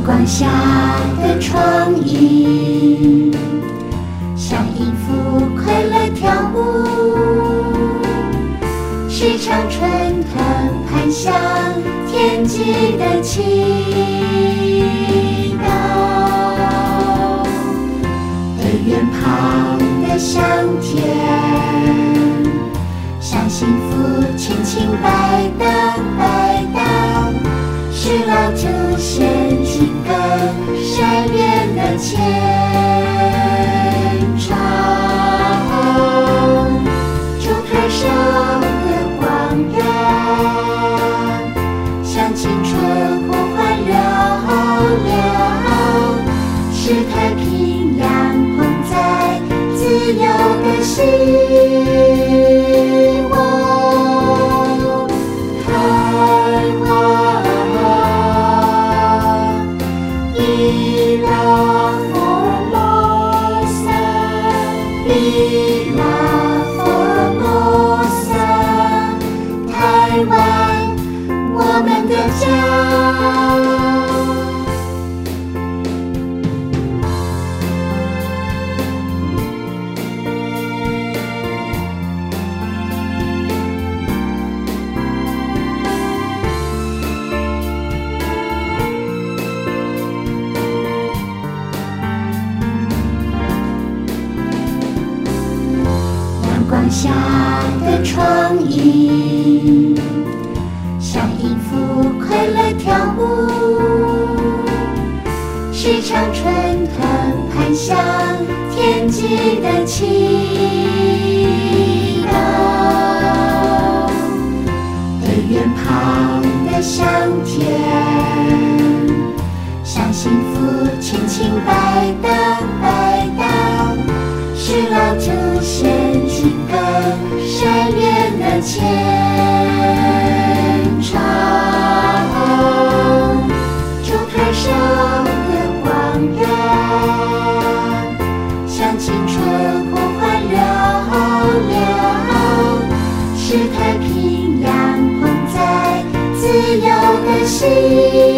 光下的创意，像音符快乐跳舞，是场春藤攀向天际的祈祷。对远方的香甜，像幸福轻轻摆荡摆荡，是老祖先几个筛炼的虔诚。烛台上的光源，像青春呼唤嘹亮，是太平洋捧在自由的希望。台湾台湾，我们的家。光下的创意，像音符快乐跳舞，是场春藤攀向天际的祈祷。对远方的香甜，像幸福轻轻摆荡摆荡，是老祖先几个筛炼的虔诚。烛台上的光源，像青春呼唤嘹亮，是太平洋捧在自由的希